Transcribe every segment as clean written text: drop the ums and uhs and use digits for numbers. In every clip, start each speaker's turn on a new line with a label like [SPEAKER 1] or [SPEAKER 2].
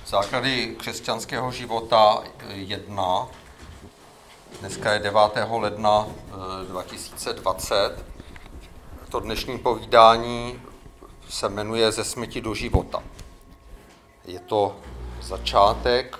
[SPEAKER 1] Základy křesťanského života 1. Dneska je 9. ledna 2020. To dnešní povídání se jmenuje Ze smrti do života. Je to začátek,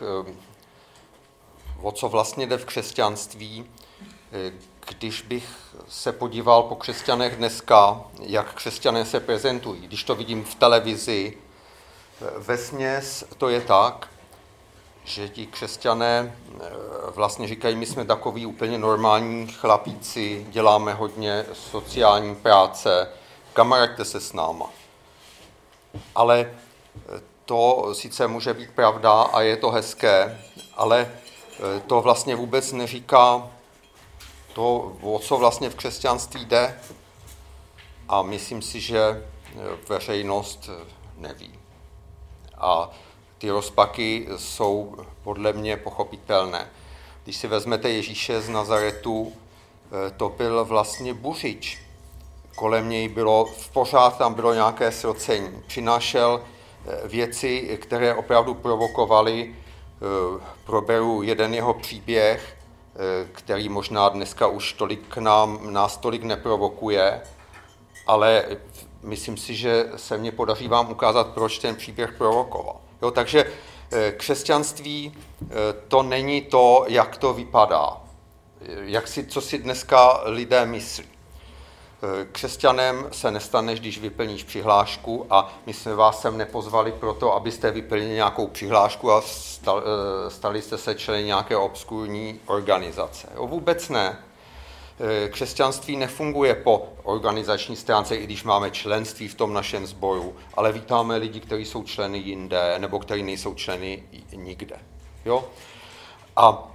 [SPEAKER 1] o co vlastně jde v křesťanství. Když bych se podíval po křesťanech dneska, jak křesťané se prezentují, když to vidím v televizi, vesměs to je tak, že ti křesťané vlastně říkají, my jsme takový úplně normální chlapíci, děláme hodně sociální práce, kamaráďte se s náma. Ale to sice může být pravda a je to hezké, ale to vlastně vůbec neříká to, o co vlastně v křesťanství jde. A myslím si, že veřejnost neví. A ty rozpaky jsou podle mě pochopitelné. Když si vezmete Ježíše z Nazaretu, to byl vlastně buřič. Kolem něj pořád tam bylo nějaké srocení. Přinášel věci, které opravdu provokovaly. Proberu jeden jeho příběh, který možná dneska už nás tolik neprovokuje, ale myslím si, že se mně podaří vám ukázat, proč ten příběh provokoval. Jo, takže křesťanství to není to, jak to vypadá, co si dneska lidé myslí. Křesťanem se nestaneš, když vyplníš přihlášku a my jsme vás sem nepozvali proto, abyste vyplnili nějakou přihlášku a stali jste se členy nějaké obskurní organizace. Jo, vůbec ne. Křesťanství nefunguje po organizační stránce, i když máme členství v tom našem sboru, ale vítáme lidi, kteří jsou členy jinde, nebo kteří nejsou členy nikde. Jo? A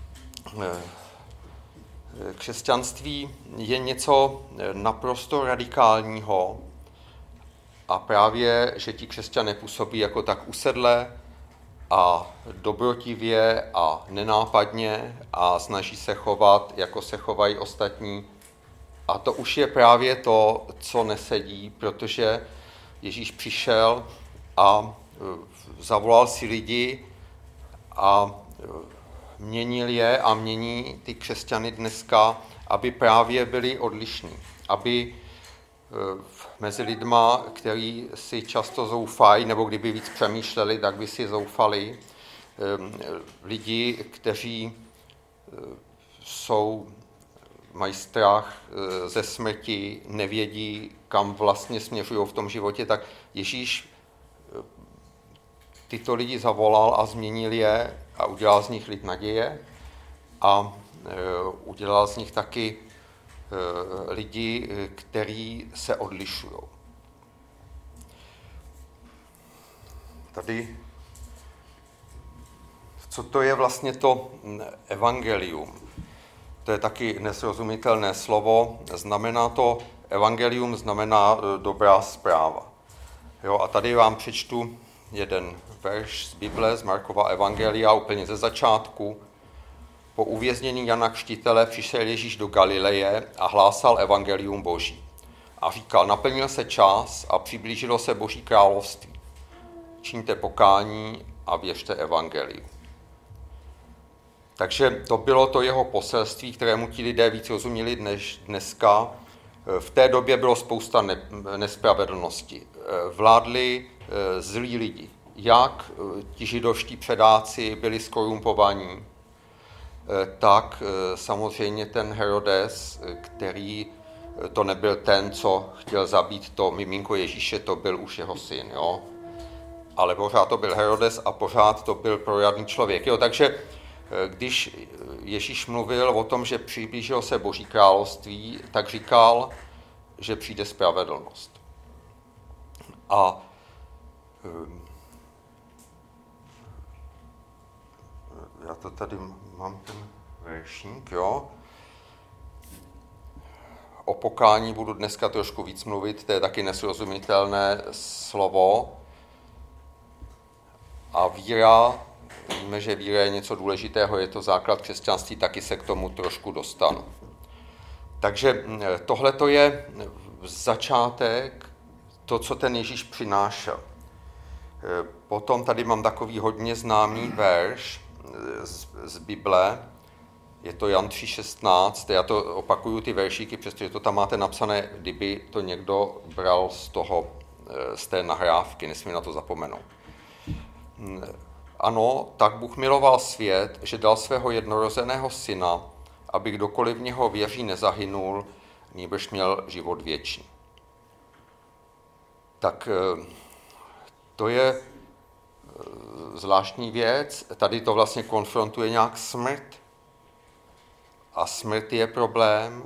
[SPEAKER 1] křesťanství je něco naprosto radikálního a právě, že ti křesťané působí jako tak usedle a dobrotivě a nenápadně a snaží se chovat, jako se chovají ostatní. A to už je právě to, co nesedí, protože Ježíš přišel a zavolal si lidi a měnil je a mění ty křesťany dneska, aby právě byli odlišní, aby mezi lidma, kteří si často zoufají, nebo kdyby víc přemýšleli, tak by si zoufali, lidi, kteří mají strach ze smrti, nevědí, kam vlastně směřují v tom životě, tak Ježíš tyto lidi zavolal a změnil je a udělal z nich lid naděje a udělal z nich taky lidi, kteří se odlišují. Tady, co to je vlastně to evangelium? To je taky nesrozumitelné slovo. Evangelium znamená dobrá zpráva. Jo, a tady vám přečtu jeden verš z Bible, z Markova evangelia, úplně ze začátku. Po uvěznění Jana Křtitele přišel Ježíš do Galileje a hlásal evangelium Boží. A říkal, naplnil se čas a přiblížilo se Boží království. Čiňte pokání a věřte evangeliu. Takže to bylo to jeho poselství, kterému ti lidé víc rozuměli než dneska. V té době bylo spousta nespravedlnosti. Vládli zlí lidi. Jak ti židovští předáci byli zkorumpovaní, tak samozřejmě ten Herodes, který to nebyl ten, co chtěl zabít to miminko Ježíše, to byl už jeho syn, jo. Ale pořád to byl Herodes a pořád to byl proradný člověk, jo. Takže když Ježíš mluvil o tom, že přiblížilo se Boží království, tak říkal, že přijde spravedlnost. A já to tady mám ten veršík, jo. O pokání budu dneska trošku víc mluvit, to je taky nesrozumitelné slovo. A víra, víme, že víra je něco důležitého, je to základ křesťanství, taky se k tomu trošku dostanu. Takže tohle to je začátek, to, co ten Ježíš přinášel. Potom tady mám takový hodně známý verš z Bible, je to Jan 3,16, já to opakuju ty veršíky, přestože to tam máte napsané, kdyby to někdo bral z té nahrávky, nesmí na to zapomenout. Ano, tak Bůh miloval svět, že dal svého jednorozeného syna, aby kdokoliv v něho věří nezahynul, nýbrž měl život věčný. Tak to je zvláštní věc. Tady to vlastně konfrontuje nějak smrt. A smrt je problém.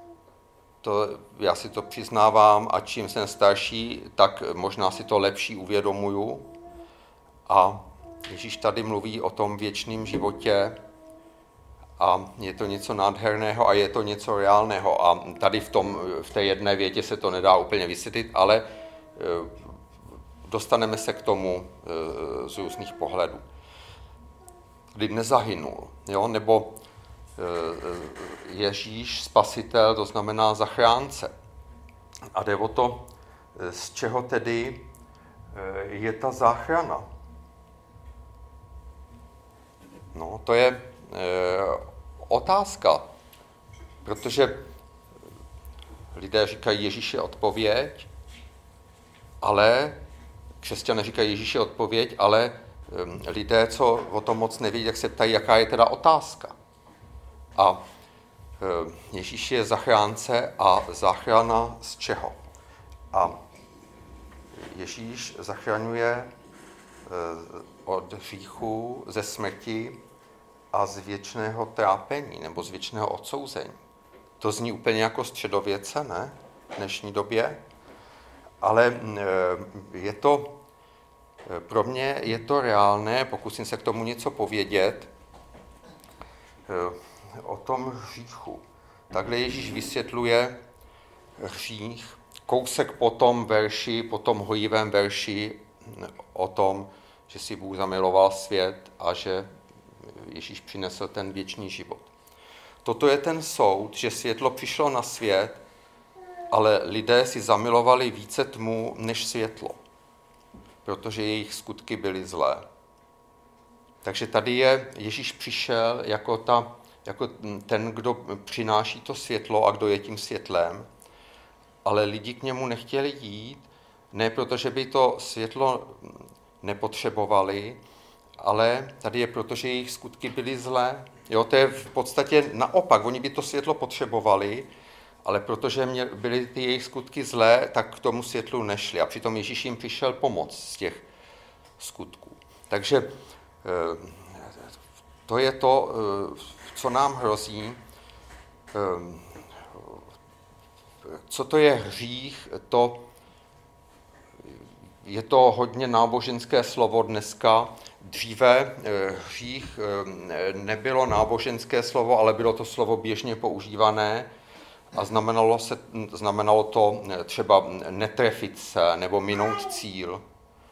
[SPEAKER 1] Já si to přiznávám a čím jsem starší, tak možná si to lepší uvědomuju. A Ježíš tady mluví o tom věčném životě a je to něco nádherného a je to něco reálného. A tady v té jedné větě se to nedá úplně vysvětlit, ale dostaneme se k tomu z různých pohledů. Kdy nezahynul, jo? Nebo Ježíš spasitel, to znamená zachránce. A jde o to, z čeho tedy je ta záchrana. No, to je otázka, protože lidé říkají, Ježíš je odpověď, ale křesťané říkají, Ježíš je odpověď, ale lidé, co o tom moc nevědí, tak se ptají, jaká je teda otázka. A Ježíš je zachránce a záchrana z čeho? A Ježíš zachraňuje od hříchu, ze smrti a z věčného trápení nebo z věčného odsouzení. To zní úplně jako středověce, ne? V dnešní době. Ale pro mě je to reálné, pokusím se k tomu něco povědět, o tom hříchu. Takhle Ježíš vysvětluje hřích, kousek po tom hojivém verši o tom, že si Bůh zamiloval svět a že Ježíš přinesl ten věčný život. Toto je ten soud, že světlo přišlo na svět, ale lidé si zamilovali více tmu než světlo, protože jejich skutky byly zlé. Takže tady Ježíš přišel jako ten, kdo přináší to světlo a kdo je tím světlem, ale lidi k němu nechtěli jít, ne protože by to světlo nepotřebovali, ale tady je proto, že jejich skutky byly zlé. Jo, to je v podstatě naopak, oni by to světlo potřebovali, ale protože byly ty jejich skutky zlé, tak k tomu světlu nešli. A přitom Ježíš jim přišel pomoct z těch skutků. Takže to je to, co nám hrozí. Co to je hřích, je to hodně náboženské slovo dneska. Dříve hřích nebylo náboženské slovo, ale bylo to slovo běžně používané a znamenalo to třeba netrefit se nebo minout cíl.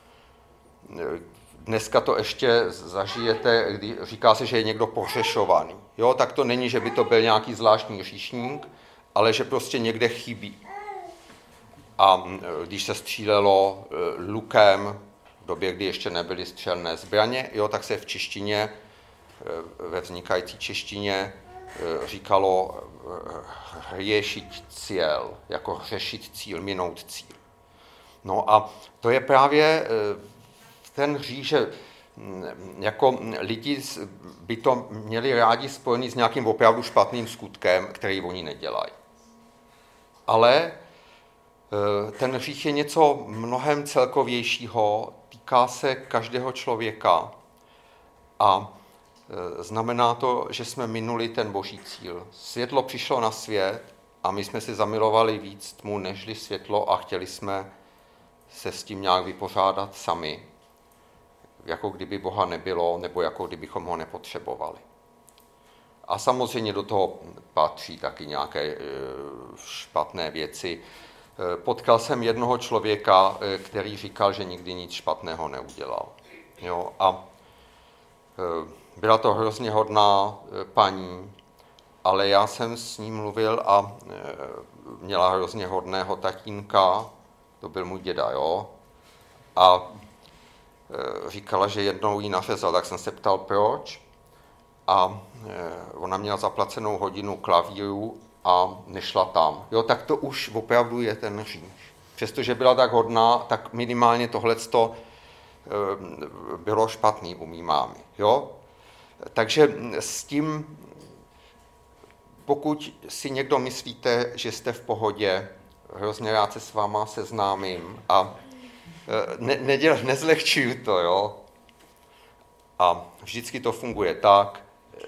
[SPEAKER 1] Dneska to ještě zažijete, kdy říká se, že je někdo pohřešovaný. Jo, tak to není, že by to byl nějaký zvláštní hříšník, ale že prostě někde chybí. A když se střílelo lukem, v době, kdy ještě nebyly střelné zbraně, jo, tak se v češtině, ve vznikající češtině říkalo hřešit cíl, jako hřešit cíl, minout cíl. No a to je právě ten hřích, že jako lidi by to měli rádi spojený s nějakým opravdu špatným skutkem, který oni nedělají. Ale ten hřích je něco mnohem celkovějšího, týká se každého člověka a znamená to, že jsme minuli ten boží cíl. Světlo přišlo na svět a my jsme si zamilovali víc tmu nežli světlo a chtěli jsme se s tím nějak vypořádat sami, jako kdyby Boha nebylo, nebo jako kdybychom ho nepotřebovali. A samozřejmě do toho patří taky nějaké špatné věci. Potkal jsem jednoho člověka, který říkal, že nikdy nic špatného neudělal. Jo, a byla to hrozně hodná paní, ale já jsem s ním mluvil a měla hrozně hodného tatínka, to byl můj děda, jo. A říkala, že jednou jí nařezal, tak jsem se ptal, proč. A ona měla zaplacenou hodinu klavíru a nešla tam. Jo, tak to už opravdu je ten hřích. Přestože byla tak hodná, tak minimálně tohleto bylo špatný u mý mámy. Jo? Takže s tím, pokud si někdo myslíte, že jste v pohodě, hrozně rád se s váma seznámím a nezlehčuju to, jo? A vždycky to funguje tak,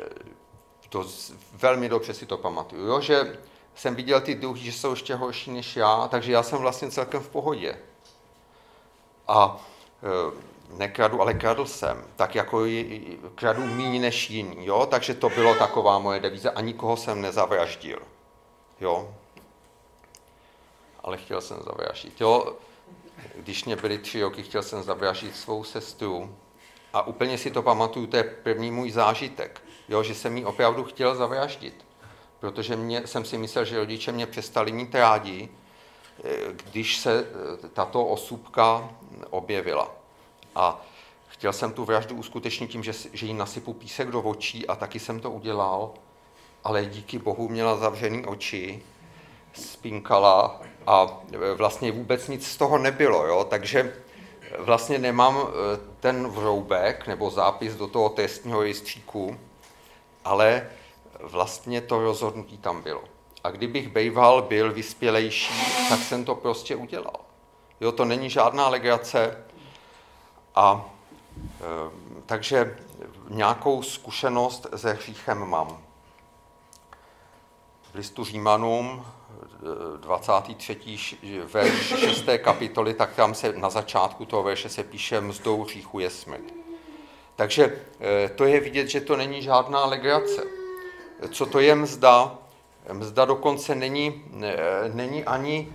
[SPEAKER 1] velmi dobře si to pamatuju, jo? Že jsem viděl ty druhý, že jsou ještě horší než já, takže já jsem vlastně celkem v pohodě. A nekradu, ale kradl jsem, tak jako kradu míň než jiný, jo? Takže to bylo taková moje devíze a nikoho jsem nezavraždil, jo? Ale chtěl jsem zavraždit, jo? Když mě byly 3 roky, chtěl jsem zavraždit svou sestru a úplně si to pamatuju, to je první můj zážitek, jo? Že jsem jí opravdu chtěl zavraždit, protože jsem si myslel, že rodiče mě přestali mít rádi, když se tato osůbka objevila. A chtěl jsem tu vraždu uskutečnit tím, že jí nasypu písek do očí a taky jsem to udělal, ale díky bohu měla zavřený oči, spinkala a vlastně vůbec nic z toho nebylo, jo? Takže vlastně nemám ten vroubek nebo zápis do toho trestního rejstříku, ale vlastně to rozhodnutí tam bylo. A kdybych byl vyspělejší, tak jsem to prostě udělal. Jo, to není žádná legrace. A takže nějakou zkušenost se hříchem mám. V listu Římanům 23. verš 6. kapitoly, tak tam se na začátku toho verše se píše, mzdou hříchu je smrt. Takže to je vidět, že to není žádná legrace. Co to je mzda? Mzda dokonce není ani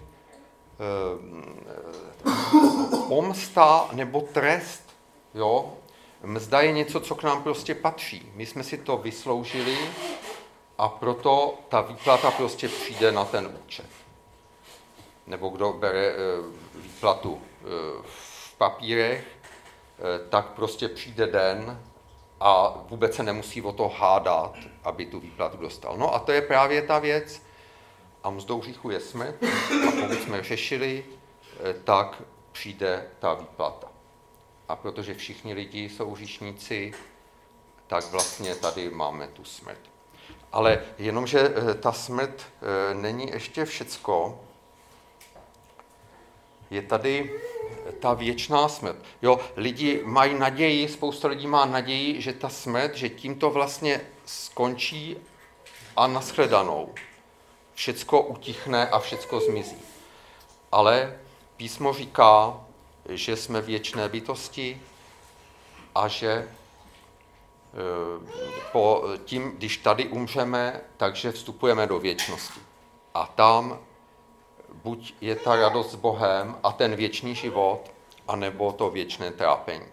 [SPEAKER 1] pomsta nebo trest. Jo? Mzda je něco, co k nám prostě patří. My jsme si to vysloužili a proto ta výplata prostě přijde na ten účet. Nebo kdo bere výplatu v papírech, tak prostě přijde den a vůbec se nemusí o to hádat, aby tu výplatu dostal. No a to je právě ta věc. A mzdou hříchu je smrt a pokud jsme řešili, tak přijde ta výplata. A protože všichni lidi jsou hříšníci, tak vlastně tady máme tu smrt. Ale jenomže ta smrt není ještě všecko. Je tady ta věčná smrt. Jo, lidi mají naději, spousta lidí má naději, že ta smrt, že tím to vlastně skončí a nashledanou. Všecko utichne a všecko zmizí. Ale písmo říká, že jsme věčné bytosti a že když tady umřeme, takže vstupujeme do věčnosti. A tam buď je ta radost s Bohem a ten věčný život, anebo to věčné trápení.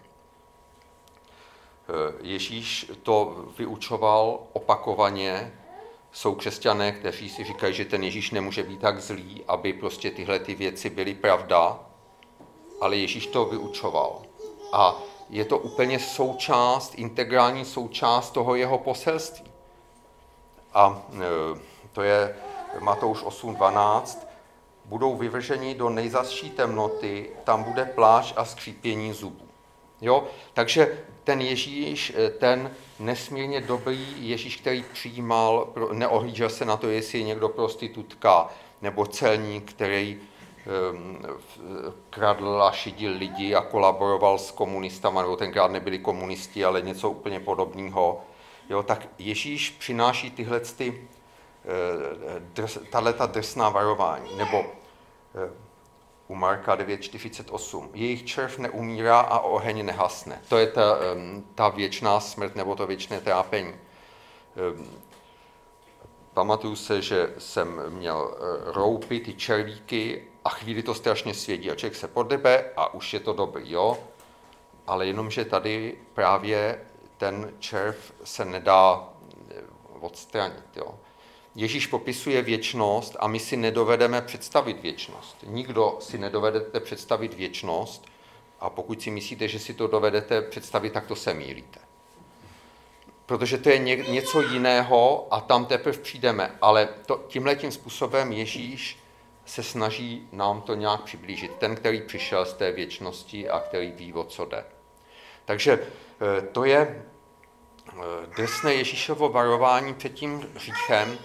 [SPEAKER 1] Ježíš to vyučoval opakovaně. Jsou křesťané, kteří si říkají, že ten Ježíš nemůže být tak zlý, aby prostě tyhle ty věci byly pravda, ale Ježíš to vyučoval. A je to úplně integrální součást toho jeho poselství. A to je Matouš 8:12. Budou vyvrženi do nejzazší temnoty, tam bude pláč a skřípění zubů. Jo? Takže ten Ježíš, ten nesmírně dobrý Ježíš, který přijímal, neohlížel se na to, jestli je někdo prostitutka nebo celník, který kradl a šidil lidi a kolaboroval s komunistama, nebo tenkrát nebyli komunisti, ale něco úplně podobného. Jo, tak Ježíš přináší tato drsná varování, nebo u Marka 9:48. Jejich červ neumírá a oheň nehasne. To je ta věčná smrt nebo to věčné trápení. Pamatuju se, že jsem měl roupy, ty červíky a chvíli to strašně svědí a člověk se podebe a už je to dobrý, jo? Ale jenomže tady právě ten červ se nedá odstranit, jo? Ježíš popisuje věčnost a my si nedovedeme představit věčnost. Nikdo si nedovedete představit věčnost A pokud si myslíte, že si to dovedete představit, tak to se mýlíte. Protože to je něco jiného a tam teprve přijdeme. Ale tímhletím způsobem Ježíš se snaží nám to nějak přiblížit. Ten, který přišel z té věčnosti a který ví, o co jde. Takže to je drsné Ježíšovo varování před tím hříchem,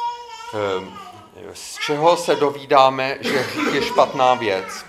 [SPEAKER 1] z čeho se dovídáme, že hřích je špatná věc.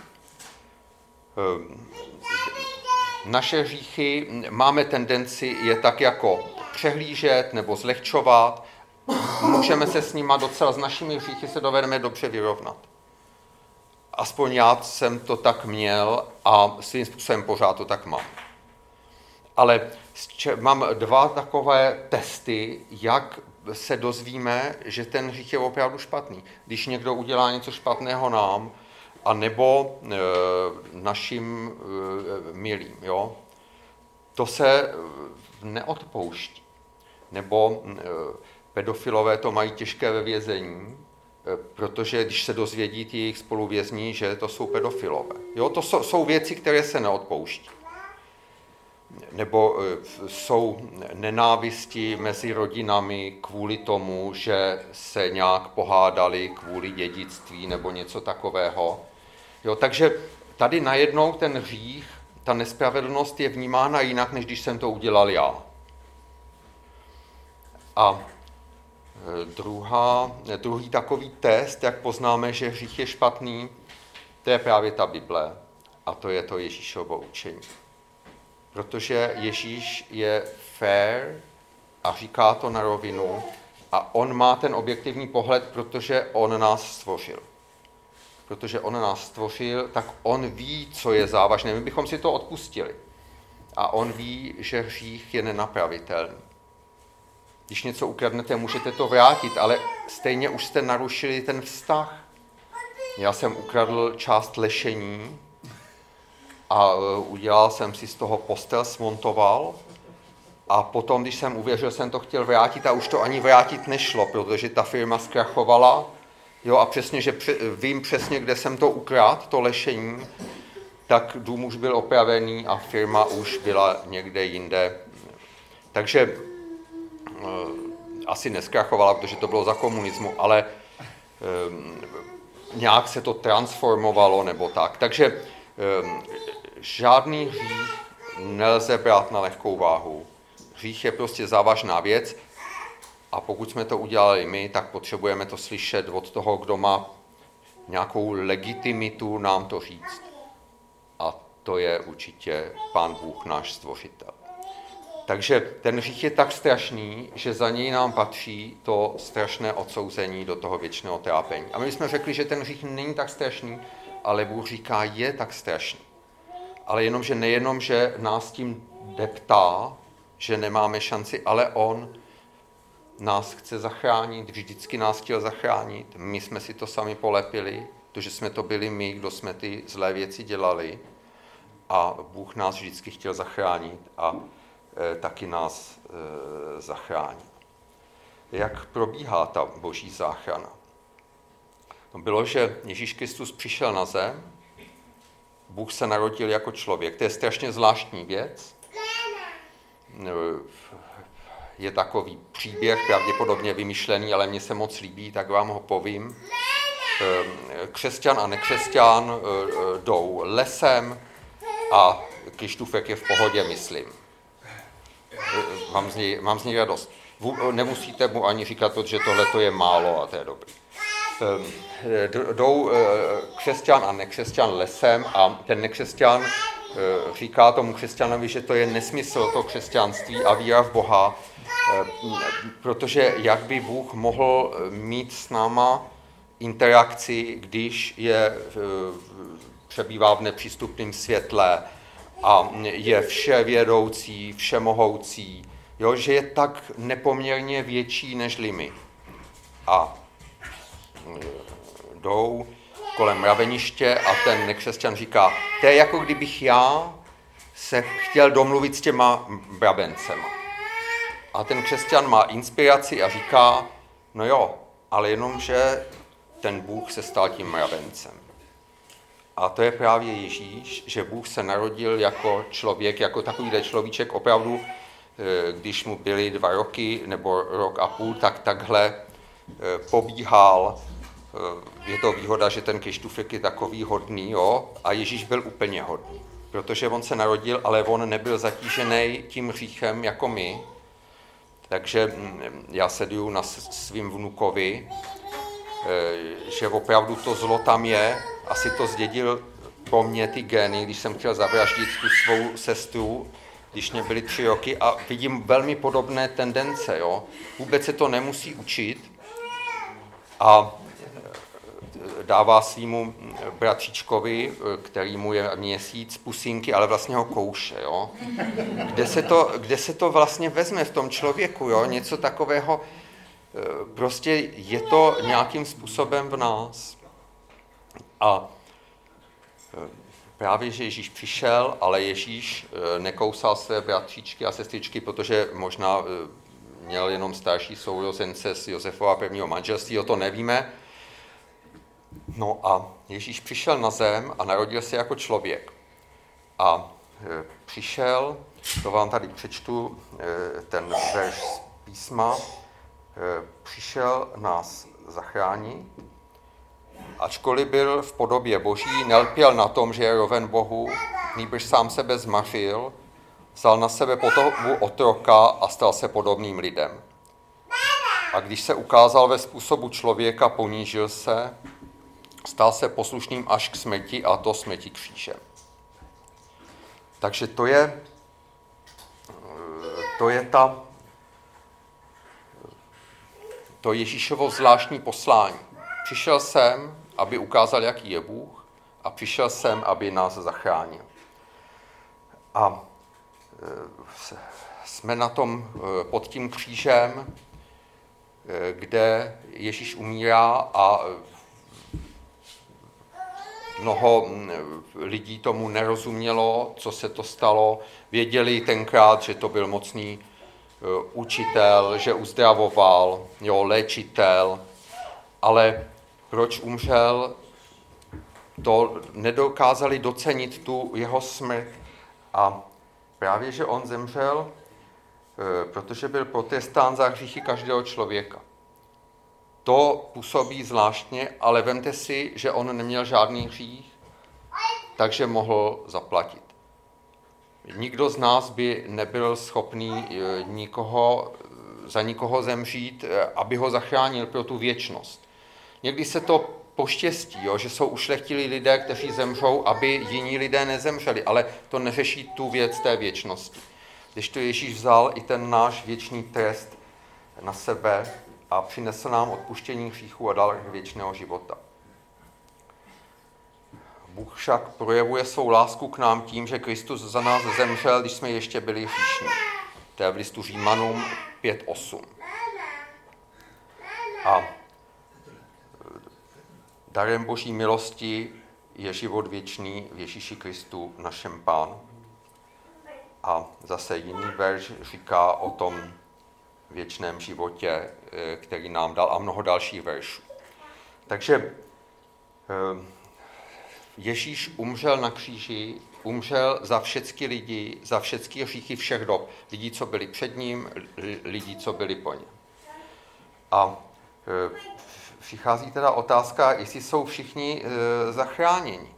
[SPEAKER 1] Naše hříchy máme tendenci je tak jako přehlížet nebo zlehčovat. Můžeme se s nima docela, s našimi hříchy se dovedeme dobře vyrovnat. Aspoň já jsem to tak měl a svým způsobem pořád to tak mám. Ale mám dva takové testy, jak se dozvíme, že ten hřích je opravdu špatný. Když někdo udělá něco špatného nám, a nebo našim milým, jo? To se neodpouští. Nebo pedofilové to mají těžké ve vězení, protože když se dozvědí ti jejich spoluvězni, že to jsou pedofilové. Jo? To jsou věci, které se neodpouští. Nebo jsou nenávisti mezi rodinami kvůli tomu, že se nějak pohádali kvůli dědictví nebo něco takového. Jo, takže tady najednou ten hřích, ta nespravedlnost je vnímána jinak, než když jsem to udělal já. A druhý takový test, jak poznáme, že hřích je špatný, to je právě ta Bible a to je to Ježíšovo učení. Protože Ježíš je fair a říká to na rovinu a on má ten objektivní pohled, protože on nás stvořil. Protože on nás stvořil, tak on ví, co je závažné. My bychom si to odpustili. A on ví, že hřích je nenapravitelný. Když něco ukradnete, můžete to vrátit, ale stejně už jste narušili ten vztah. Já jsem ukradl část lešení a udělal jsem si z toho postel, smontoval a potom, když jsem uvěřil, jsem to chtěl vrátit a už to ani vrátit nešlo, protože ta firma zkrachovala. Jo, a přesně, že vím přesně, kde jsem to ukradl, to lešení, tak dům už byl opravený a firma už byla někde jinde. Takže asi neskrachovala, protože to bylo za komunismu, ale nějak se to transformovalo nebo tak. Takže žádný hřích nelze brát na lehkou váhu. Hřích je prostě závažná věc a pokud jsme to udělali my, tak potřebujeme to slyšet od toho, kdo má nějakou legitimitu nám to říct. A to je určitě Pán Bůh, náš stvořitel. Takže ten hřích je tak strašný, že za něj nám patří to strašné odsouzení do toho věčného trápení. A my jsme řekli, že ten hřích není tak strašný, ale Bůh říká, je tak strašný. Ale nejenom, že nás tím deptá, že nemáme šanci, ale on nás chce zachránit, vždycky nás chtěl zachránit. My jsme si to sami polepili, protože jsme to byli my, kdo jsme ty zlé věci dělali. A Bůh nás vždycky chtěl zachránit a taky nás zachrání. Jak probíhá ta boží záchrana? No bylo, že Ježíš Kristus přišel na zem, Bůh se narodil jako člověk. To je strašně zvláštní věc. Je takový příběh, pravděpodobně vymyšlený, ale mně se moc líbí, tak vám ho povím. Křesťan a nekřesťan jdou lesem a Krištůfek je v pohodě, myslím. Mám z něj radost. Nemusíte mu ani říkat, protože tohle to je málo a to je dobrý. Jdou křesťan a nekřesťan lesem a ten nekřesťan říká tomu křesťanovi, že to je nesmysl, to křesťanství a víra v Boha, protože jak by Bůh mohl mít s náma interakci, když přebývá v nepřístupném světle a je vševědoucí, všemohoucí, jo, že je tak nepoměrně větší nežli my. A jdou kolem mraveniště a ten nekřesťan říká, to je jako kdybych já se chtěl domluvit s těma mravencema. A ten křesťan má inspiraci a říká, no jo, ale jenom, že ten Bůh se stal tím mravencem. A to je právě Ježíš, že Bůh se narodil jako člověk, jako takovýhle človíček opravdu, když mu byly 2 roky nebo 1,5 roku, tak takhle pobíhal. Je to výhoda, že ten Krištůfek je takový hodný, jo? A Ježíš byl úplně hodný, protože on se narodil, ale on nebyl zatížený tím hříchem jako my. Takže já se divu na svým vnukovi, že opravdu to zlo tam je, asi to zdědil po mně ty gény, když jsem chtěl zavraždit tu svou sestru, když mě byly 3 roky a vidím velmi podobné tendence, jo. Vůbec se to nemusí učit a dává svýmu bratříčkovi, který mu je měsíc, pusínky, ale vlastně ho kouše, jo. Kde se to vlastně vezme v tom člověku, jo, něco takového, prostě je to nějakým způsobem v nás. A právě, že Ježíš přišel, ale Ježíš nekousal své bratříčky a sestřičky, protože možná měl jenom starší sourozence z Josefova prvního manželství, o to nevíme. No a Ježíš přišel na zem a narodil se jako člověk. A přišel, to vám tady přečtu, ten verš z písma, přišel nás zachránit, ačkoliv byl v podobě Boží, nelpěl na tom, že je roven Bohu, nýbrž sám sebe zmařil, vzal na sebe podobu otroka a stal se podobným lidem. A když se ukázal ve způsobu člověka, ponížil se, stal se poslušným až k smrti, a to smrti křížem. Takže to je to Ježíšovo zvláštní poslání. Přišel jsem, aby ukázal, jaký je Bůh, a přišel jsem, aby nás zachránil. A jsme na tom pod tím křížem, kde Ježíš umírá a mnoho lidí tomu nerozumělo, co se to stalo. Věděli tenkrát, že to byl mocný učitel, že uzdravoval, jo, léčitel, ale proč umřel, to nedokázali docenit tu jeho smrt. A právě, že on zemřel, protože byl potrestán za hříchy každého člověka. To působí zvláštně, ale vemte si, že on neměl žádný hřích, takže mohl zaplatit. Nikdo z nás by nebyl schopný za nikoho zemřít, aby ho zachránil pro tu věčnost. Někdy se to poštěstí, jo, že jsou ušlechtilí lidé, kteří zemřou, aby jiní lidé nezemřeli, ale to neřeší tu věc té věčnosti. Když to Ježíš vzal i ten náš věčný trest na sebe a přinesl nám odpuštění hříchů a dar věčného života. Bůh však projevuje svou lásku k nám tím, že Kristus za nás zemřel, když jsme ještě byli hříšní. To je v listu Římanům 5:8. A darem Boží milosti je život věčný v Ježíši Kristu, našem Pánu. A zase jiný verš říká o tom věčném životě, který nám dal, a mnoho dalších veršů. Takže Ježíš umřel na kříži, umřel za všechny lidi, za všechny hříchy všech dob. Lidí, co byli před ním, lidí, co byli po něm. A přichází teda otázka, jestli jsou všichni zachráněni.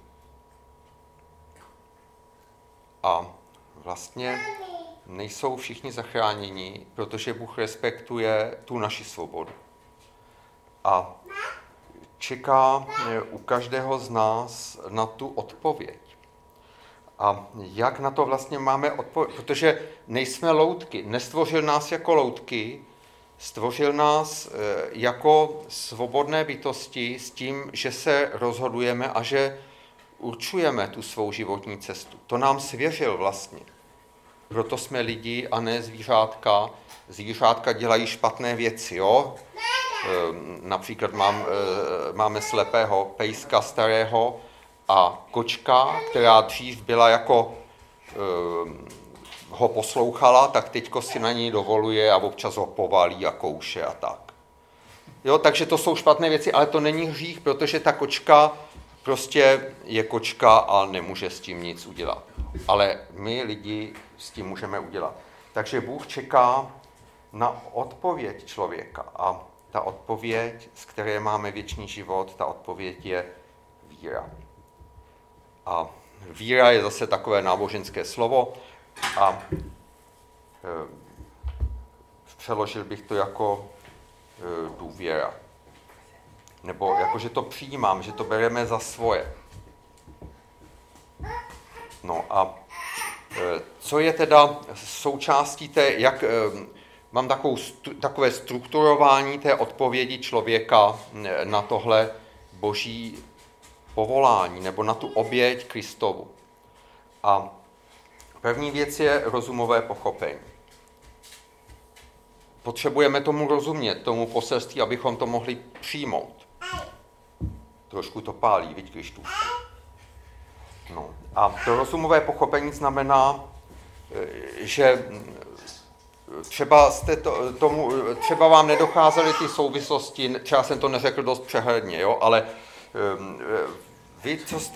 [SPEAKER 1] A vlastně nejsou všichni zachráněni, protože Bůh respektuje tu naši svobodu. A čeká u každého z nás na tu odpověď. A jak na to vlastně máme odpověď? Protože nejsme loutky. Nestvořil nás jako loutky, stvořil nás jako svobodné bytosti s tím, že se rozhodujeme a že určujeme tu svou životní cestu. To nám svěřil vlastně. Proto jsme lidi a ne zvířátka. Zvířátka dělají špatné věci, jo? Například máme slepého pejska starého a kočka, která dřív byla jako ho poslouchala, tak teďko si na něj dovoluje a občas ho povalí a kouše a tak. Jo, takže to jsou špatné věci, ale to není hřích, protože ta kočka prostě je kočka a nemůže s tím nic udělat. Ale my lidi s tím můžeme udělat. Takže Bůh čeká na odpověď člověka. A ta odpověď, z které máme věčný život, ta odpověď je víra. A víra je zase takové náboženské slovo a přeložil bych to jako důvěra. Nebo jako, že to přijímám, že to bereme za svoje. No a co je teda součástí té, mám takové strukturování té odpovědi člověka na tohle boží povolání, nebo na tu oběť Kristovu. A první věc je rozumové pochopení. Potřebujeme tomu rozumět, tomu poselství, abychom to mohli přijmout. Trošku to pálí, viď, Krištu? No. A to rozumové pochopení znamená, že třeba vám nedocházely ty souvislosti, třeba jsem to neřekl dost přehledně, jo, ale vy,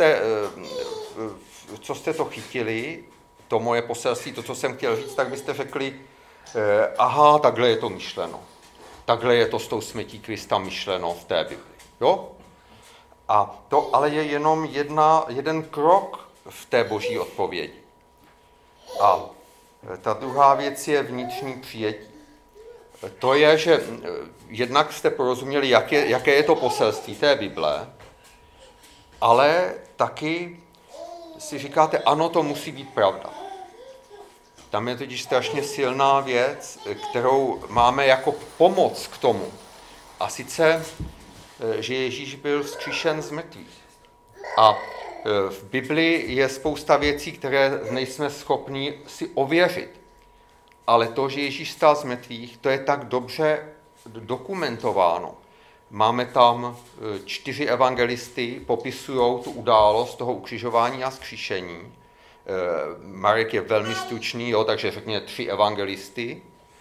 [SPEAKER 1] co jste to chytili, to moje poselství, to, co jsem chtěl říct, tak byste řekli, aha, takhle je to myšleno. Takhle je to s tou smrtí Krista myšleno v té Bibli. Jo? A to ale je jenom jeden krok v té boží odpovědi. A ta druhá věc je vnitřní přijetí. To je, že jednak jste porozuměli, jaké je to poselství té Bible, ale taky si říkáte, ano, to musí být pravda. Tam je totiž strašně silná věc, kterou máme jako pomoc k tomu. A sice, že Ježíš byl vzkříšen z mrtvých. A v Bibli je spousta věcí, které nejsme schopni si ověřit. Ale to, že Ježíš stál z mrtvých, to je tak dobře dokumentováno. Máme tam 4 evangelisty, popisují tu událost toho ukřižování a vzkříšení. Marek je velmi stručný, jo, takže řekněme 3 evangelisty.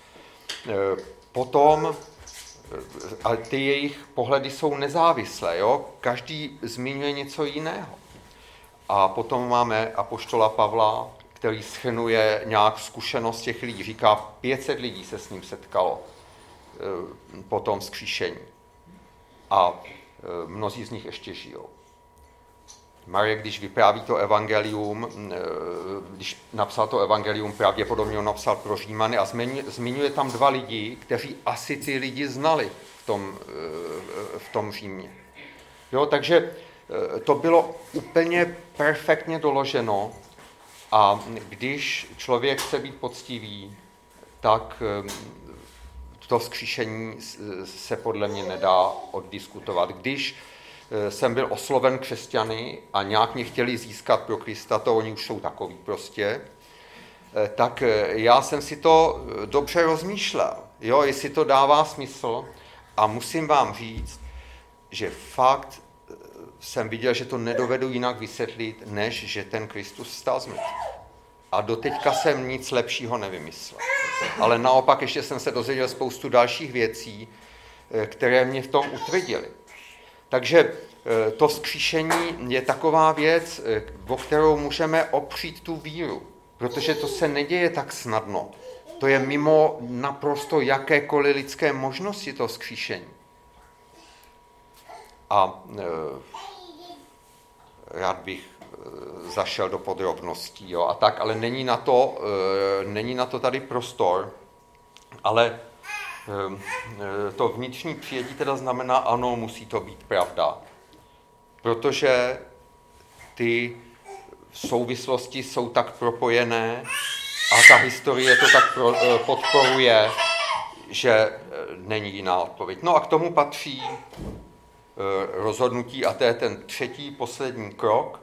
[SPEAKER 1] Potom, ale ty jejich pohledy jsou nezávislé, jo? Každý zmiňuje něco jiného. A potom máme apoštola Pavla, který shrnuje nějak zkušenost těch lidí. Říká, 500 lidí se s ním setkalo po tom vzkříšení. A mnozí z nich ještě žijou. Marek, když vypráví to evangelium, když napsal to evangelium, pravděpodobně ho napsal pro Římany a zmiňuje tam 2 lidi, kteří asi ty lidi znali v tom Římě. Jo, takže to bylo úplně perfektně doloženo a když člověk chce být poctivý, tak to vzkříšení se podle mě nedá oddiskutovat. Když jsem byl osloven křesťany a nějak mě chtěli získat pro Krista, to oni už jsou takový prostě, tak já jsem si to dobře rozmýšlel, jo, jestli to dává smysl a musím vám říct, že fakt jsem viděl, že to nedovedu jinak vysvětlit, než že ten Kristus vstal z mrtvých. A doteďka jsem nic lepšího nevymyslel. Ale naopak ještě jsem se dozvěděl spoustu dalších věcí, které mě v tom utvrdily. Takže to vzkříšení je taková věc, o kterou můžeme opřít tu víru, protože to se neděje tak snadno. To je mimo naprosto jakékoliv lidské možnosti to vzkříšení. A rád bych zašel do podrobností, jo, a tak, ale není na to tady prostor, ale to vnitřní přijetí teda znamená, ano, musí to být pravda. Protože ty souvislosti jsou tak propojené a ta historie to tak podporuje, že není jiná odpověď. No a k tomu patří rozhodnutí, a to je ten 3. poslední krok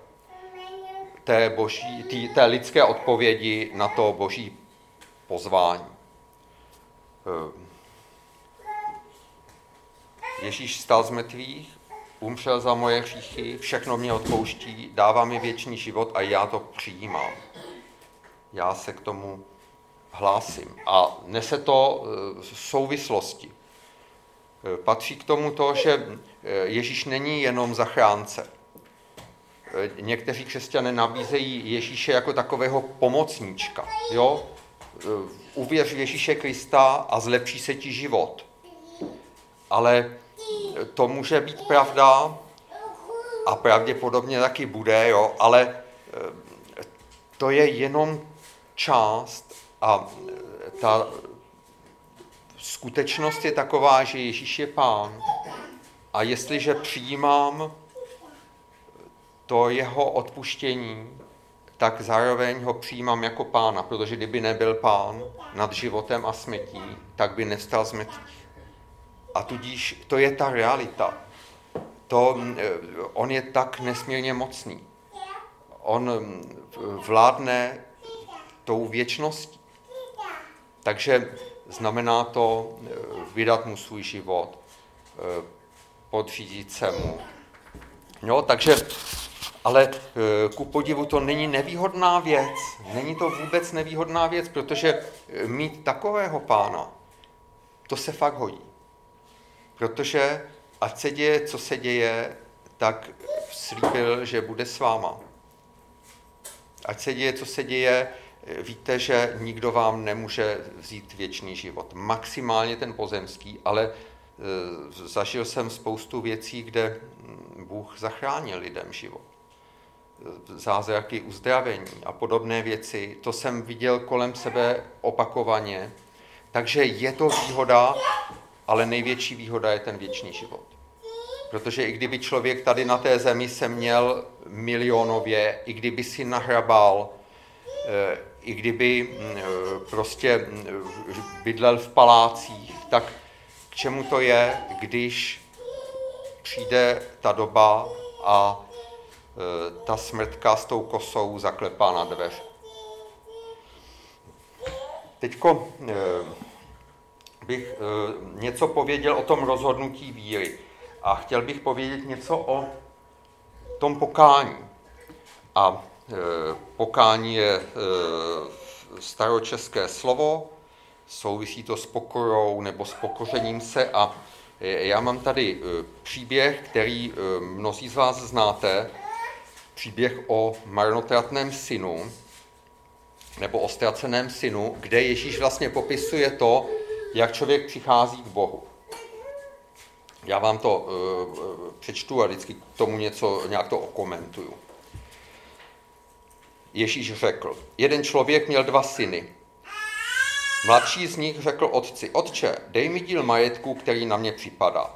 [SPEAKER 1] té lidské odpovědi na to boží pozvání. Ježíš vstal z mrtvých, umřel za moje hříchy, všechno mě odpouští, dává mi věčný život a já to přijímám. Já se k tomu hlásím. A nese to souvislosti. Patří k tomu to, že Ježíš není jenom zachránce. někteří křesťané nabízejí Ježíše jako takového pomocníčka. Jo? Uvěř v Ježíše Krista a zlepší se ti život. Ale to může být pravda a pravděpodobně taky bude, jo? Ale to je jenom část a ta skutečnost je taková, že Ježíš je Pán a jestliže přijímám to jeho odpuštění, tak zároveň ho přijímám jako Pána, protože kdyby nebyl Pán nad životem a smrtí, tak by nevstal z mrtvých. A tudíž to je ta realita. On je tak nesmírně mocný. On vládne tou věčností. Takže znamená to vydat mu svůj život, podřídit se mu. Jo, takže, ale ku podivu to není nevýhodná věc. Není to vůbec nevýhodná věc, protože mít takového Pána, to se fakt hodí. Protože ať se děje, co se děje, tak slíbil, že bude s váma. Ať se děje, co se děje, víte, že nikdo vám nemůže vzít věčný život. Maximálně ten pozemský, ale zažil jsem spoustu věcí, kde Bůh zachránil lidem život. Zázraky uzdravení a podobné věci, to jsem viděl kolem sebe opakovaně. Takže je to výhoda, ale největší výhoda je ten věčný život. Protože i kdyby člověk tady na té zemi se měl milionově, i kdyby si nahrabal, i kdyby prostě bydlel v palácích, tak k čemu to je, když přijde ta doba a ta smrtka s tou kosou zaklepá na dveře. Teďko bych něco pověděl o tom rozhodnutí víry. A chtěl bych povědět něco o tom pokání. A pokání je staročeské slovo, souvisí to s pokorou nebo s pokořením se. A já mám tady příběh, který mnozí z vás znáte, příběh o marnotratném synu, nebo o ztraceném synu, kde Ježíš vlastně popisuje to, jak člověk přichází k Bohu. Já vám to přečtu a vždycky k tomu nějak to okomentuju. Ježíš řekl, jeden člověk měl 2 syny. Mladší z nich řekl otci, otče, dej mi díl majetku, který na mě připadá.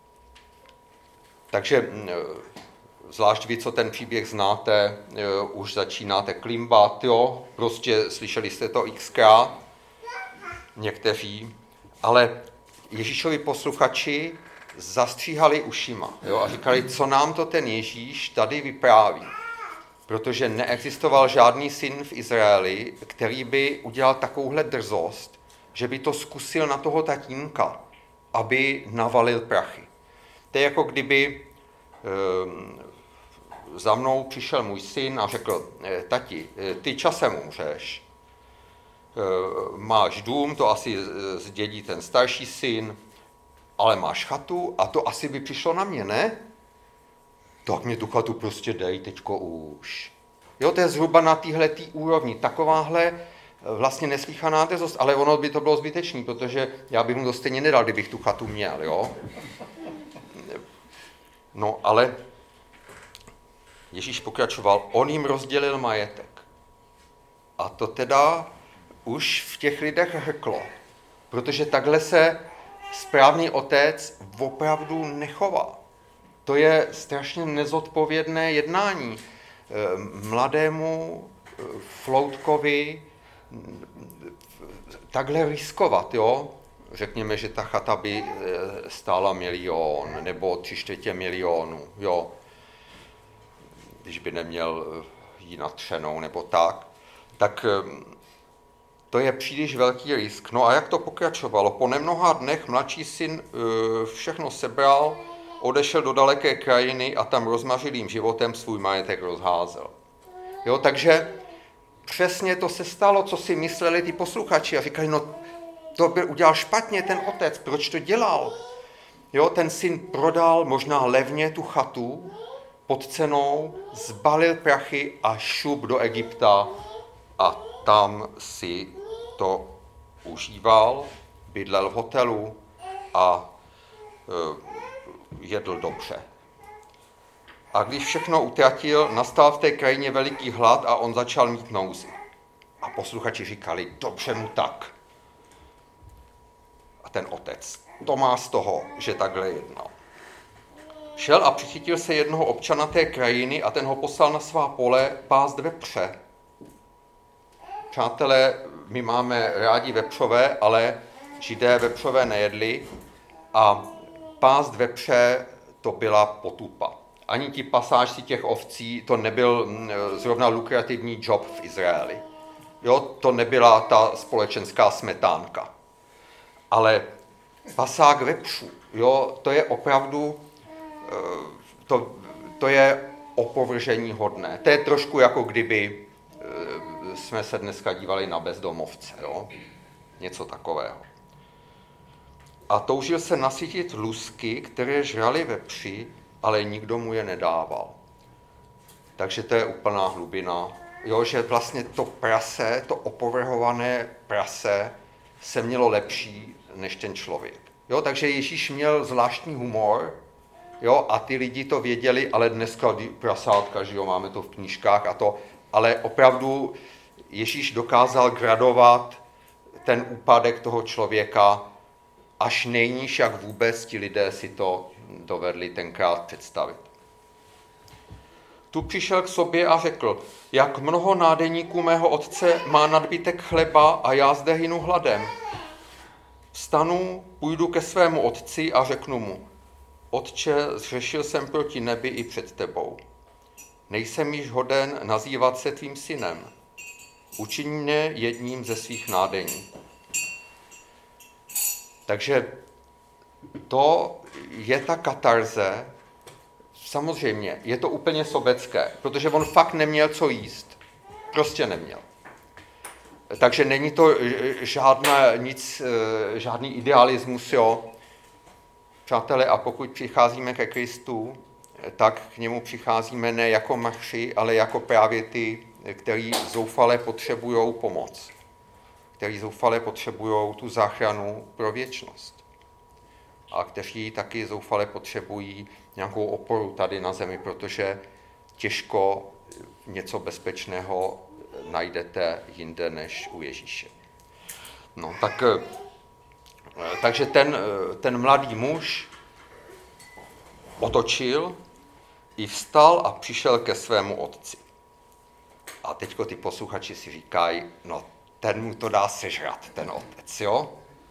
[SPEAKER 1] Takže zvlášť vy, co ten příběh znáte, už začínáte klimbat, jo? Prostě slyšeli jste to xkrát, někteří, ale Ježíšovi posluchači zastříhali ušima, jo? A říkali, co nám to ten Ježíš tady vypráví. Protože neexistoval žádný syn v Izraeli, který by udělal takovouhle drzost, že by to zkusil na toho tatínka, aby navalil prachy. To je jako kdyby za mnou přišel můj syn a řekl, tati, ty časem umřeš, máš dům, to asi zdědí ten starší syn, ale máš chatu a to asi by přišlo na mě, ne? Tak mě tu chatu prostě dej teďko už. Jo, to je zhruba na téhletý úrovni. Takováhle vlastně neslýchaná drzost, ale ono by to bylo zbytečný, protože já bych mu to stejně nedal, kdybych tu chatu měl, jo. No, ale Ježíš pokračoval, on jim rozdělil majetek. A to teda už v těch lidech hrklo, protože takhle se správný otec opravdu nechová. To je strašně nezodpovědné jednání. Mladému floutkovi takhle riskovat, jo? Řekněme, že ta chata by stála 1 milion nebo 3/4 milionu, jo? Když by neměl ji natřenou nebo tak. Tak to je příliš velký risk. No a jak to pokračovalo? Po nemnoha dnech mladší syn všechno sebral, odešel do daleké krajiny a tam rozmařilým životem svůj majetek rozházel. Jo, takže přesně to se stalo, co si mysleli ty posluchači a říkali, no to by udělal špatně ten otec, proč to dělal? Jo, ten syn prodal možná levně tu chatu pod cenou, zbalil prachy a šup do Egypta a tam si to užíval, bydlel v hotelu a jedl dobře. A když všechno utratil, nastal v té krajině veliký hlad a on začal mít nouzi. A posluchači říkali, dobře mu tak. A ten otec, to má z toho, že takhle jednal. Šel a přichytil se jednoho občana té krajiny a ten ho poslal na svá pole pást vepře. Přátelé, my máme rádi vepřové, ale Židé vepřové nejedli a pást vepře to byla potupa. Ani ti pasážci těch ovcí, to nebyl zrovna lukrativní job v Izraeli. Jo, to nebyla ta společenská smetánka. Ale pasák vepřů, jo, to je opravdu, to je opovržení hodné. To je trošku jako kdyby jsme se dneska dívali na bezdomovce, jo? Něco takového. A toužil se nasytit lusky, které žrali vepři, ale nikdo mu je nedával. Takže to je úplná hlubina. Jo, že vlastně to prase, to opovrhované prase se mělo lepší než ten člověk. Jo, takže Ježíš měl zvláštní humor, jo, a ty lidi to věděli, ale dneska prasátka, že jo, máme to v knížkách a to, ale opravdu Ježíš dokázal gradovat ten úpadek toho člověka až nejníž, jak vůbec ti lidé si to dovedli tenkrát představit. Tu přišel k sobě a řekl, jak mnoho nádeníků mého otce má nadbytek chleba a já zde hynu hladem. Vstanu, půjdu ke svému otci a řeknu mu, Otče, zřešil jsem proti nebi i před tebou. Nejsem již hoden nazývat se tvým synem. Učiň mě jedním ze svých nádení. Takže to je ta katarze, samozřejmě, je to úplně sobecké, protože on fakt neměl co jíst. Prostě neměl. Takže není to žádný idealismus, jo. Přátelé, a pokud přicházíme ke Kristu, tak k němu přicházíme ne jako mrši, ale jako právě ty, kteří zoufale potřebují pomoc. Kteří zoufale potřebují tu záchranu pro věčnost. A kteří taky zoufale potřebují nějakou oporu tady na zemi, protože těžko něco bezpečného najdete jinde než u Ježíše. No, takže ten mladý muž otočil i vstal a přišel ke svému otci. A teďko ty posluchači si říkají, no ten mu to dá sežrat, ten otec, jo?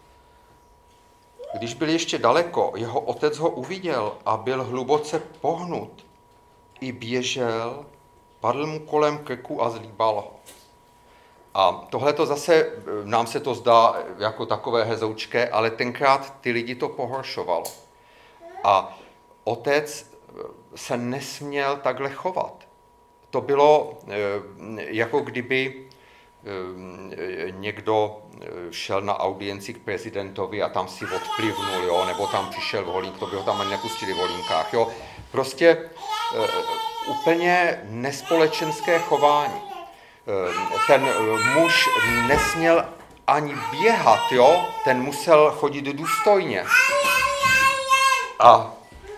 [SPEAKER 1] Když byl ještě daleko, jeho otec ho uviděl a byl hluboce pohnut. I běžel, padl mu kolem krku a zlíbal ho. A tohle to zase, nám se to zdá jako takové hezoučké, ale tenkrát ty lidi to pohoršovalo. A otec se nesměl takhle chovat. To bylo jako kdyby někdo šel na audienci k prezidentovi a tam si odplivnul, jo, nebo tam přišel volík, to by ho tam ani nepustili v volínkách, jo. Prostě úplně nespolečenské chování. Ten muž nesměl ani běhat, jo, ten musel chodit důstojně. A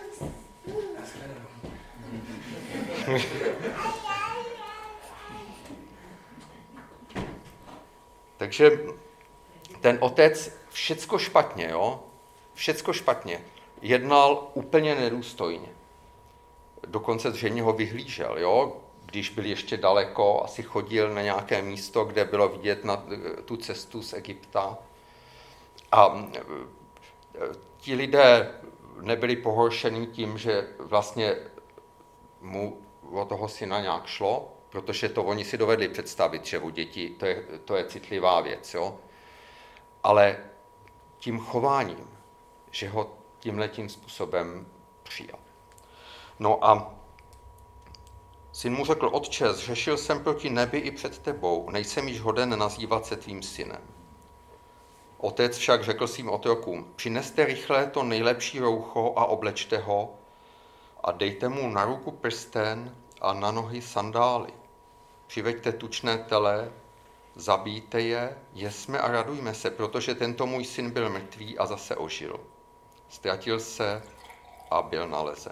[SPEAKER 1] takže ten otec všecko špatně, jo? Všecko špatně. Jednal úplně nedůstojně. Dokonce zřejmě ho vyhlížel, jo? Když byl ještě daleko, asi chodil na nějaké místo, kde bylo vidět na tu cestu z Egypta. A ti lidé nebyli pohoršeni tím, že vlastně mu o toho syna nějak šlo, protože to oni si dovedli představit, že u dětí to je citlivá věc, jo? Ale tím chováním, že ho tímhletím způsobem přijal. No a syn mu řekl, Otče, zřešil jsem proti nebi i před tebou, nejsem již hoden nazývat se tvým synem. Otec však řekl svým otrokům, přineste rychle to nejlepší roucho a oblečte ho, a dejte mu na ruku prsten a na nohy sandály. Přiveďte tučné tele, zabijte je, jesme a radujme se, protože tento můj syn byl mrtvý a zase ožil. Ztratil se a byl nalezen.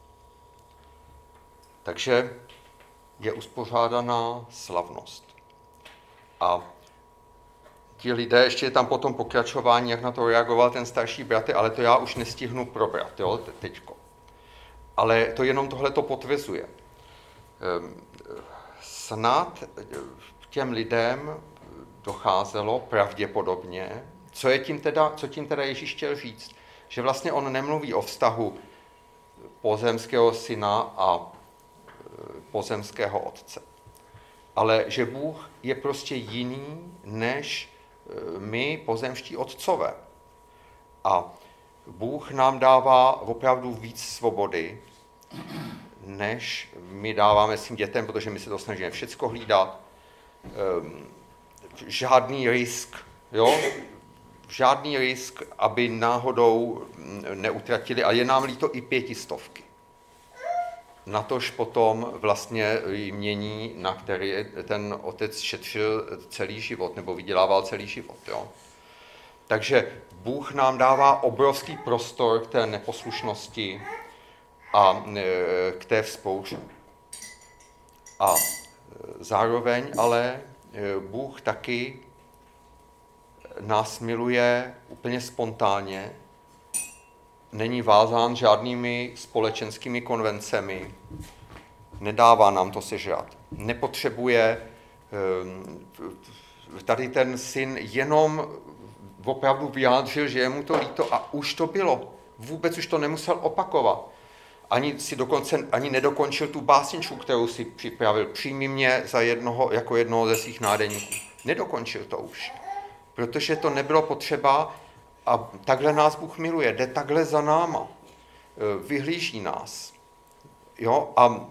[SPEAKER 1] Takže je uspořádaná slavnost. A ti lidé, ještě je tam potom pokračování, jak na to reagoval ten starší bratr, ale to já už nestihnu probrat, jo, teďko. Ale to jenom tohle to potvrzuje. Snad těm lidem docházelo pravděpodobně, co tím teda Ježíš chtěl říct, že vlastně on nemluví o vztahu pozemského syna a pozemského otce, ale že Bůh je prostě jiný než my, pozemští otcové. A Bůh nám dává opravdu víc svobody, než my dáváme svým dětem, protože my se to snažíme všecko hlídat. Žádný risk, jo? Žádný risk, aby náhodou neutratili, a je nám líto i 500. Natož potom vlastně jmění, na který ten otec šetřil celý život, nebo vydělával celý život. Jo? Takže Bůh nám dává obrovský prostor k té neposlušnosti a k té vzpouře. A zároveň ale Bůh taky nás miluje úplně spontánně, není vázán žádnými společenskými konvencemi, nedává nám to sežrat. Nepotřebuje, tady ten syn jenom opravdu vyjádřil, že je mu to líto a už to bylo. Vůbec už to nemusel opakovat. Ani nedokončil tu básničku, kterou si připravil. Přijmi mě jako jednoho ze svých nádeníků. Nedokončil to už. Protože to nebylo potřeba a takhle nás Bůh miluje. Jde takhle za náma. Vyhlíží nás. Jo? A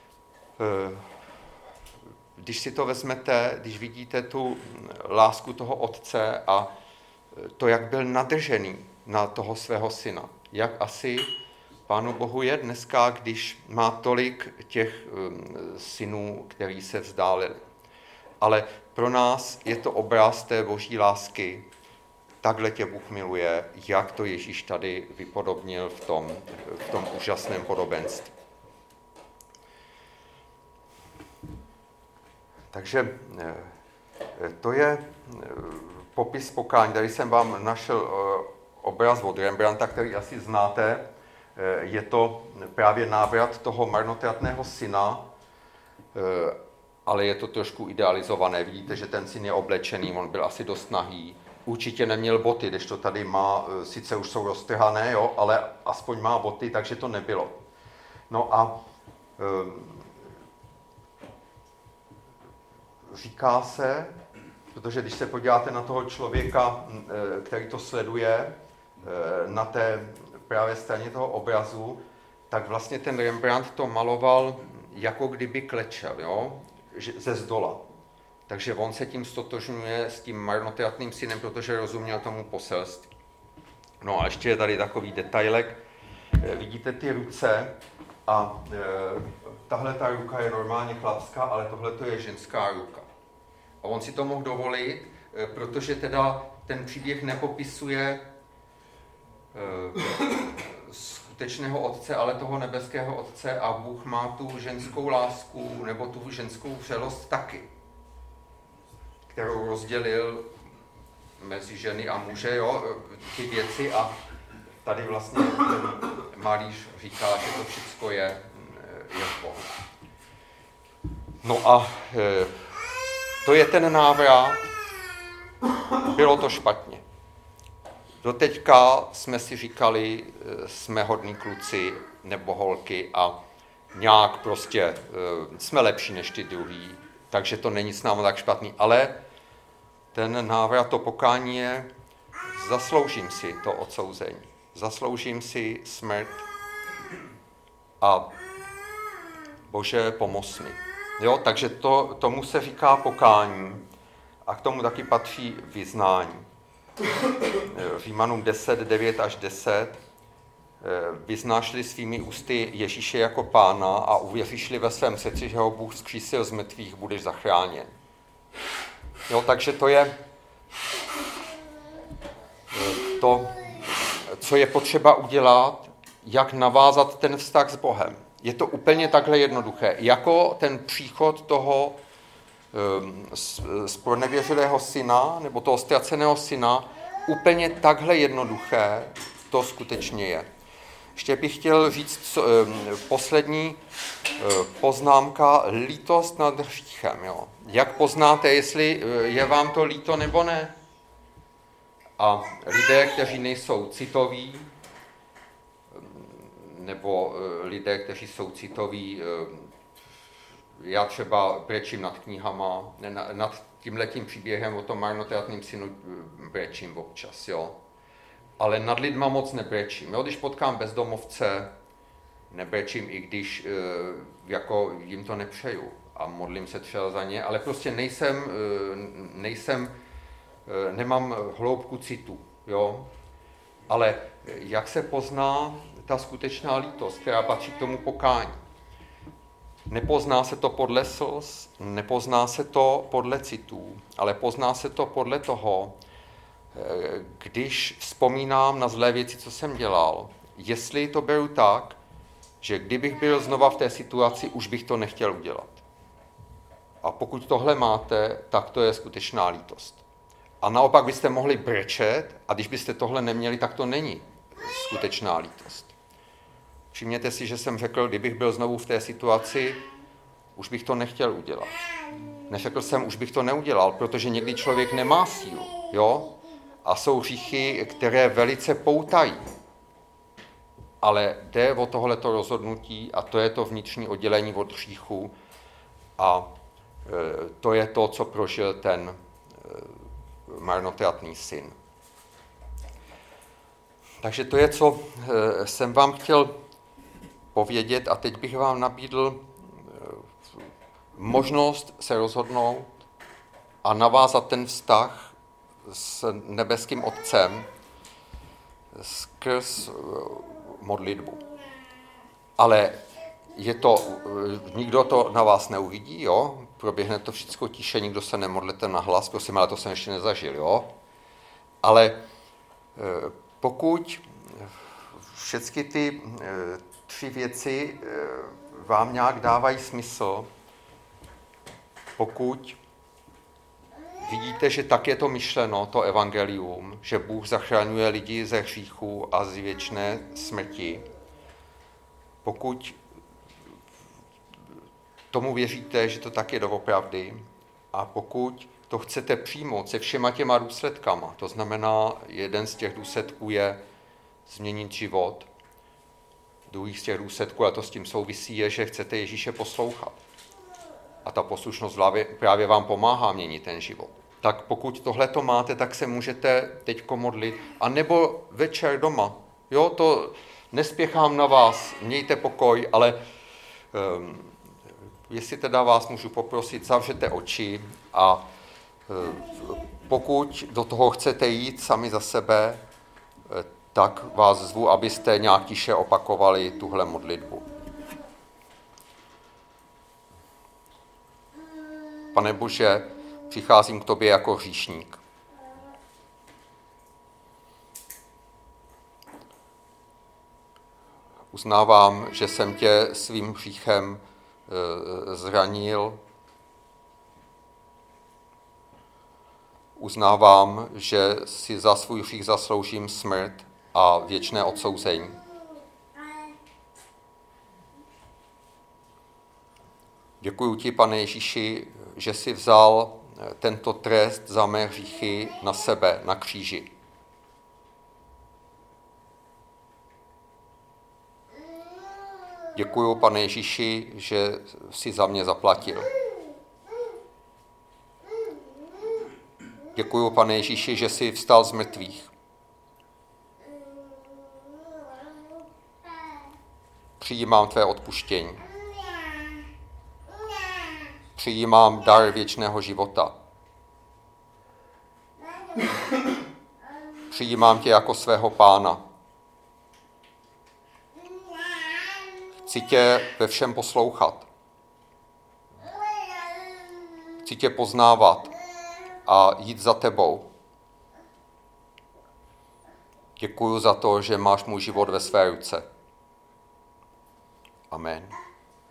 [SPEAKER 1] když si to vezmete, když vidíte tu lásku toho otce a to, jak byl nadržený na toho svého syna, jak asi Pánu Bohu je dneska, když má tolik těch synů, který se vzdálili. Ale pro nás je to obraz té boží lásky. Takhle tě Bůh miluje, jak to Ježíš tady vypodobnil v tom úžasném podobenství. Takže to je popis pokání. Tady jsem vám našel obraz od Rembrandta, který asi znáte. Je to právě návrat toho marnotratného syna, ale je to trošku idealizované. Vidíte, že ten syn je oblečený, on byl asi dost nahý. Určitě neměl boty, kdežto tady má, sice už jsou roztrhané, jo, ale aspoň má boty, takže to nebylo. No a říká se, protože když se podíváte na toho člověka, který to sleduje, na té právě straně toho obrazu, tak vlastně ten Rembrandt to maloval, jako kdyby klečel, jo? Ze zdola. Takže on se tím stotožňuje s tím marnotratným synem, protože rozuměl tomu poselství. No a ještě je tady takový detailek. Vidíte ty ruce a tahle ta ruka je normálně chlapská, ale tohle to je ženská ruka. A on si to mohl dovolit, protože teda ten příběh nepopisuje skutečného otce, ale toho nebeského otce a Bůh má tu ženskou lásku nebo tu ženskou vřelost taky, kterou rozdělil mezi ženy a muže, jo, ty věci a tady vlastně ten malíř říká, že to všechno je Boh. No a to je ten návrat, bylo to špatně. Doteďka jsme si říkali, jsme hodní kluci nebo holky a nějak prostě jsme lepší než ty druhý, takže to není s námi tak špatný. Ale ten návrat, to pokání je, zasloužím si to odsouzení, zasloužím si smrt a Bože, pomoz mi. Jo, takže tomu se říká pokání a k tomu taky patří vyznání. Římanům 10, 9 až 10 vyznášli svými ústy Ježíše jako pána a uvěříšli ve svém srdci, že ho Bůh vzkřísil z mrtvých, budeš zachráněn. Jo, takže to je to, co je potřeba udělat, jak navázat ten vztah s Bohem. Je to úplně takhle jednoduché. Jako ten příchod toho zpronevěřilého syna, nebo toho ztraceného syna, úplně takhle jednoduché to skutečně je. Ještě bych chtěl říct poslední poznámka, lítost nad hříchem. Jo. Jak poznáte, jestli je vám to líto nebo ne? A lidé, kteří nejsou citoví, nebo lidé, kteří jsou citoví, já třeba brečím nad knihama, nad tímhletím příběhem o tom marnotratným synu brečím občas, jo. Ale nad lidma moc nebrečím. Jo? Když potkám bezdomovce, nebrečím, i když jako jim to nepřeju a modlím se třeba za ně, ale prostě nemám hloubku citu, jo. Ale jak se pozná ta skutečná lítost, která patří k tomu pokání? Nepozná se to podle slz, nepozná se to podle citů, ale pozná se to podle toho, když vzpomínám na zlé věci, co jsem dělal, jestli to beru tak, že kdybych byl znova v té situaci, už bych to nechtěl udělat. A pokud tohle máte, tak to je skutečná lítost. A naopak byste mohli brečet, a když byste tohle neměli, tak to není skutečná lítost. Všimněte si, že jsem řekl, kdybych byl znovu v té situaci, už bych to nechtěl udělat. Neřekl jsem, už bych to neudělal, protože někdy člověk nemá sílu, jo? A jsou hříchy, které velice poutají. Ale jde o tohleto rozhodnutí a to je to vnitřní oddělení od hříchu a to je to, co prožil ten marnotratný syn. Takže to je, co jsem vám chtěl povědět a teď bych vám nabídl možnost se rozhodnout a navázat ten vztah s nebeským Otcem skrz modlitbu. Ale nikdo to na vás neuvidí, jo? Proběhne to všechno tiše, nikdo se nemodlete na hlas, prosím, ale to jsem ještě nezažil, jo? Ale pokud všechny ty 3 věci vám nějak dávají smysl, pokud vidíte, že tak je to myšleno, to evangelium, že Bůh zachraňuje lidi ze hříchu a z věčné smrti, pokud tomu věříte, že to tak je doopravdy a pokud to chcete přijmout se všema těma důsledkama, to znamená, jeden z těch důsledků je změnit život, druhý z těch důsledků, a to s tím souvisí, je, že chcete Ježíše poslouchat. A ta poslušnost právě vám pomáhá měnit ten život. Tak pokud tohle to máte, tak se můžete teďko modlit. A nebo večer doma. Jo, to nespěchám na vás, mějte pokoj, ale jestli teda vás můžu poprosit, zavřete oči a pokud do toho chcete jít sami za sebe, tak vás zvu, abyste nějak tiše opakovali tuhle modlitbu. Pane Bože, přicházím k tobě jako hříšník. Uznávám, že jsem tě svým hříchem zranil. Uznávám, že si za svůj hřích zasloužím smrt a věčné odsouzení. Děkuji ti, Pane Ježíši, že jsi vzal tento trest za mé hříchy na sebe, na kříži. Děkuji, Pane Ježíši, že jsi za mě zaplatil. Děkuji, Pane Ježíši, že jsi vstal z mrtvých. Přijímám tvé odpuštění. Přijímám dar věčného života. Přijímám tě jako svého Pána. Chci tě ve všem poslouchat. Chci tě poznávat a jít za tebou. Děkuju za to, že máš můj život ve své ruce. Amen.